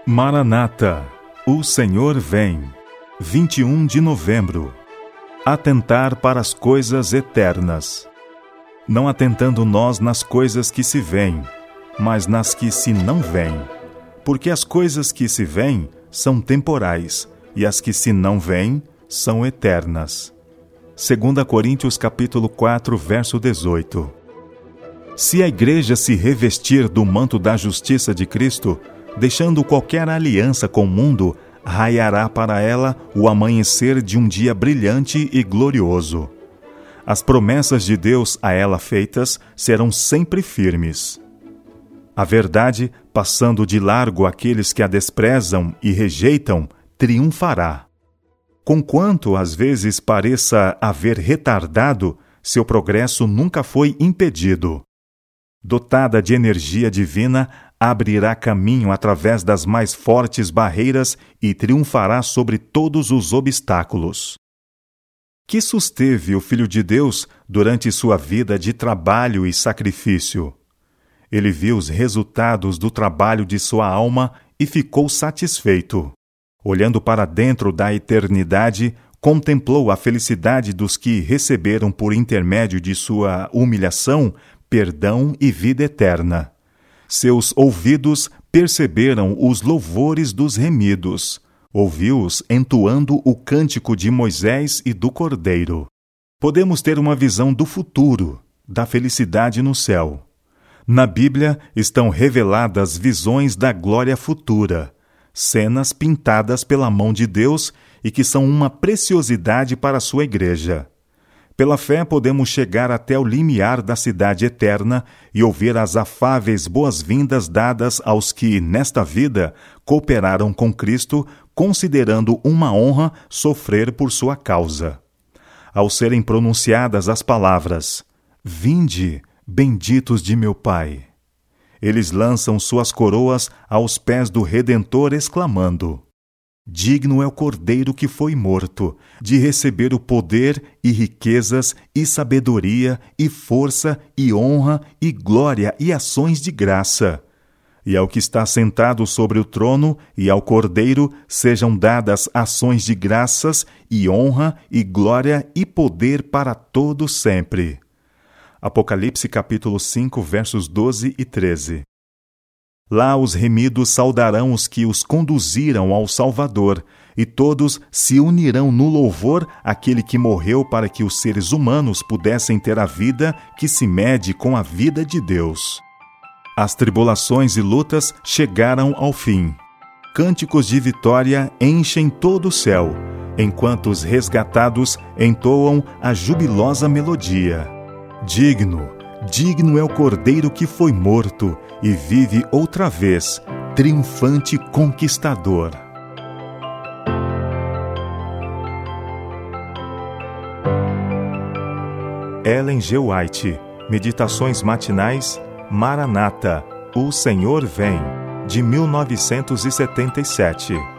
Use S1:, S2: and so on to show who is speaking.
S1: Maranata, o Senhor vem. 21 de novembro. Atentar para as coisas eternas. Não atentando nós nas coisas que se veem, mas nas que se não veem. Porque as coisas que se veem são temporais, e as que se não veem são eternas. 2 Coríntios capítulo 4, verso 18. Se a igreja se revestir do manto da justiça de Cristo, deixando qualquer aliança com o mundo, raiará para ela o amanhecer de um dia brilhante e glorioso. As promessas de Deus a ela feitas serão sempre firmes. A verdade, passando de largo aqueles que a desprezam e rejeitam, triunfará. Conquanto às vezes pareça haver retardado, seu progresso nunca foi impedido. Dotada de energia divina, abrirá caminho através das mais fortes barreiras e triunfará sobre todos os obstáculos. Que susteve o Filho de Deus durante sua vida de trabalho e sacrifício? Ele viu os resultados do trabalho de sua alma e ficou satisfeito. Olhando para dentro da eternidade, contemplou a felicidade dos que receberam por intermédio de sua humilhação, perdão e vida eterna. Seus ouvidos perceberam os louvores dos remidos. Ouviu-os entoando o cântico de Moisés e do Cordeiro. Podemos ter uma visão do futuro, da felicidade no céu. Na Bíblia estão reveladas visões da glória futura, cenas pintadas pela mão de Deus e que são uma preciosidade para a sua igreja. Pela fé podemos chegar até o limiar da cidade eterna e ouvir as afáveis boas-vindas dadas aos que, nesta vida, cooperaram com Cristo, considerando uma honra sofrer por sua causa. Ao serem pronunciadas as palavras, "Vinde, benditos de meu Pai", eles lançam suas coroas aos pés do Redentor, exclamando: "Digno é o Cordeiro que foi morto, de receber o poder e riquezas e sabedoria e força e honra e glória e ações de graça. E ao que está sentado sobre o trono e ao Cordeiro sejam dadas ações de graças e honra e glória e poder para todo sempre." Apocalipse capítulo 5, versos 12 e 13. Lá os remidos saudarão os que os conduziram ao Salvador, e todos se unirão no louvor àquele que morreu para que os seres humanos pudessem ter a vida que se mede com a vida de Deus. As tribulações e lutas chegaram ao fim. Cânticos de vitória enchem todo o céu, enquanto os resgatados entoam a jubilosa melodia. Digno é o Cordeiro que foi morto e vive outra vez, triunfante conquistador. Ellen G. White, Meditações Matinais, Maranata, o Senhor vem, de 1977.